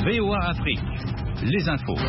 VOA Afrique, les infos.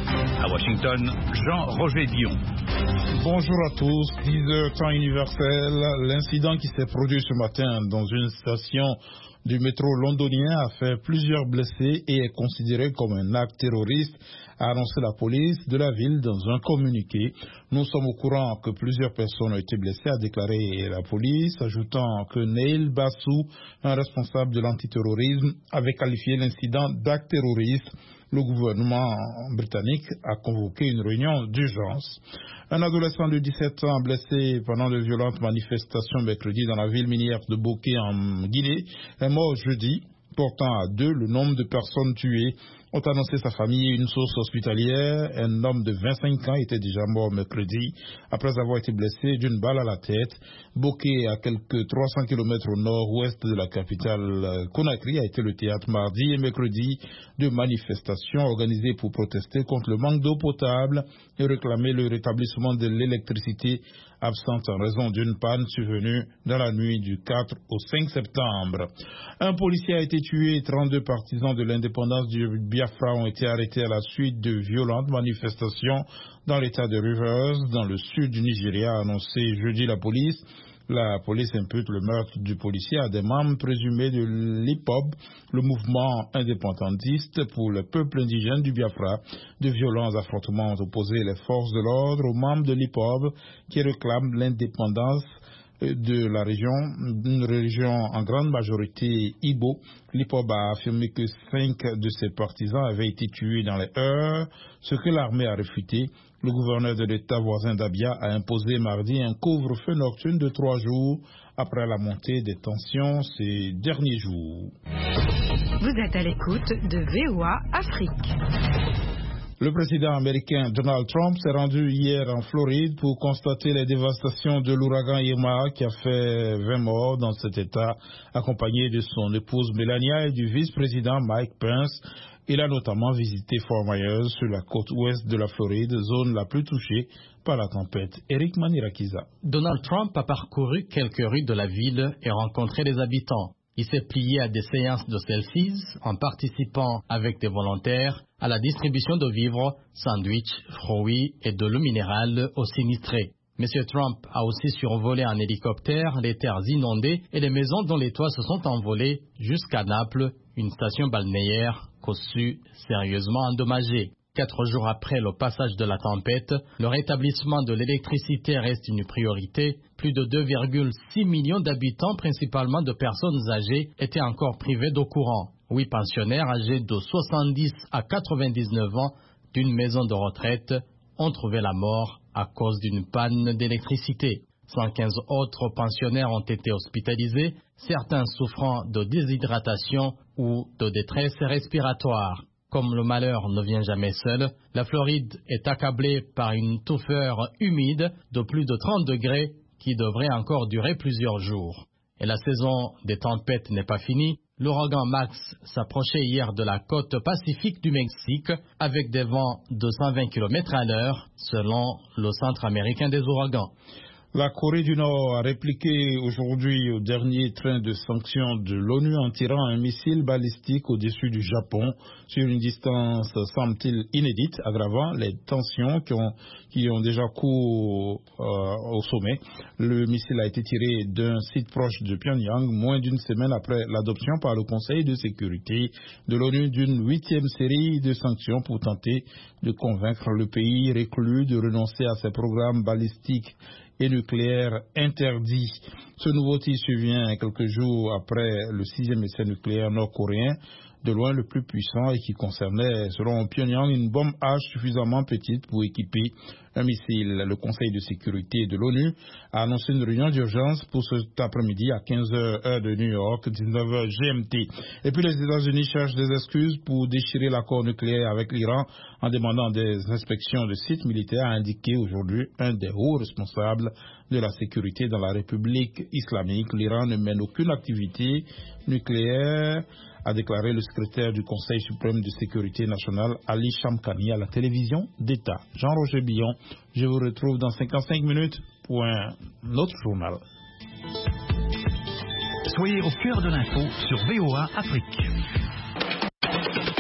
À Washington, Jean-Roger Dion. Bonjour à tous, 10h temps universel. L'incident qui s'est produit ce matin dans une station du métro londonien a fait plusieurs blessés et est considéré comme un acte terroriste, a annoncé la police de la ville dans un communiqué. Nous sommes au courant que plusieurs personnes ont été blessées, a déclaré la police, ajoutant que Neil Bassou, un responsable de l'antiterrorisme, avait qualifié l'incident d'acte terroriste. Le gouvernement britannique a convoqué une réunion d'urgence. Un adolescent de 17 ans blessé pendant de violentes manifestations mercredi dans la ville minière de Bokeh en Guinée est mort jeudi, portant à 2 le nombre de personnes tuées. Ont annoncé sa famille et une source hospitalière. Un homme de 25 ans était déjà mort mercredi après avoir été blessé d'une balle à la tête. Bokeh, à quelques 300 km au nord-ouest de la capitale Conakry, a été le théâtre mardi et mercredi de manifestations organisées pour protester contre le manque d'eau potable et réclamer le rétablissement de l'électricité absente en raison d'une panne survenue dans la nuit du 4 au 5 septembre. Un policier a été tué et 32 partisans de l'indépendance du Biafra ont été arrêtés à la suite de violentes manifestations dans l'état de Rivers, dans le sud du Nigeria, a annoncé jeudi la police. La police impute le meurtre du policier à des membres présumés de l'IPOB, le mouvement indépendantiste pour le peuple indigène du Biafra. De violents affrontements ont opposé les forces de l'ordre aux membres de l'IPOB qui réclament l'indépendance de la région, une région en grande majorité Ibo. L'IPOB a affirmé que 5 de ses partisans avaient été tués dans les heures, ce que l'armée a réfuté. Le gouverneur de l'État voisin d'Abia a imposé mardi un couvre-feu nocturne de 3 jours après la montée des tensions ces derniers jours. Vous êtes à l'écoute de VOA Afrique. Le président américain Donald Trump s'est rendu hier en Floride pour constater les dévastations de l'ouragan Irma qui a fait 20 morts dans cet État, accompagné de son épouse Melania et du vice-président Mike Pence. Il a notamment visité Fort Myers sur la côte ouest de la Floride, zone la plus touchée par la tempête. Eric Manirakiza. Donald Trump a parcouru quelques rues de la ville et rencontré les habitants. Il s'est plié à des séances de selfies en participant avec des volontaires à la distribution de vivres, sandwichs, fruits et de l'eau minérale aux sinistrés. M. Trump a aussi survolé en hélicoptère les terres inondées et les maisons dont les toits se sont envolés jusqu'à Naples, une station balnéaire conçue sérieusement endommagée. 4 jours après le passage de la tempête, le rétablissement de l'électricité reste une priorité. Plus de 2,6 millions d'habitants, principalement de personnes âgées, étaient encore privés d'eau courante. 8 pensionnaires âgés de 70 à 99 ans d'une maison de retraite ont trouvé la mort à cause d'une panne d'électricité. 115 autres pensionnaires ont été hospitalisés, certains souffrant de déshydratation ou de détresse respiratoire. Comme le malheur ne vient jamais seul, la Floride est accablée par une touffeur humide de plus de 30 degrés qui devrait encore durer plusieurs jours. Et la saison des tempêtes n'est pas finie. L'ouragan Max s'approchait hier de la côte pacifique du Mexique avec des vents de 120 km/h selon le Centre américain des ouragans. La Corée du Nord a répliqué aujourd'hui au dernier train de sanctions de l'ONU en tirant un missile balistique au-dessus du Japon sur une distance, semble-t-il, inédite, aggravant les tensions qui ont déjà cours au sommet. Le missile a été tiré d'un site proche de Pyongyang, moins d'une semaine après l'adoption par le Conseil de sécurité de l'ONU d'une 8e série de sanctions pour tenter de convaincre le pays réclus de renoncer à ses programmes balistiques et nucléaire interdit. Ce nouveau tir survient quelques jours après le 6e essai nucléaire nord-coréen, de loin le plus puissant et qui concernait, selon Pyongyang, une bombe H suffisamment petite pour équiper un missile. Le Conseil de sécurité de l'ONU a annoncé une réunion d'urgence pour cet après-midi à 15h heure de New York, 19h GMT. Et puis les États-Unis cherchent des excuses pour déchirer l'accord nucléaire avec l'Iran en demandant des inspections de sites militaires, a indiqué aujourd'hui un des hauts responsables de la sécurité dans la République islamique. L'Iran ne mène aucune activité nucléaire, a déclaré le secrétaire du Conseil suprême de sécurité nationale, Ali Shamkhani, à la télévision d'État. Jean-Roger Billon, je vous retrouve dans 55 minutes pour un autre journal. Soyez au cœur de l'info sur VOA Afrique.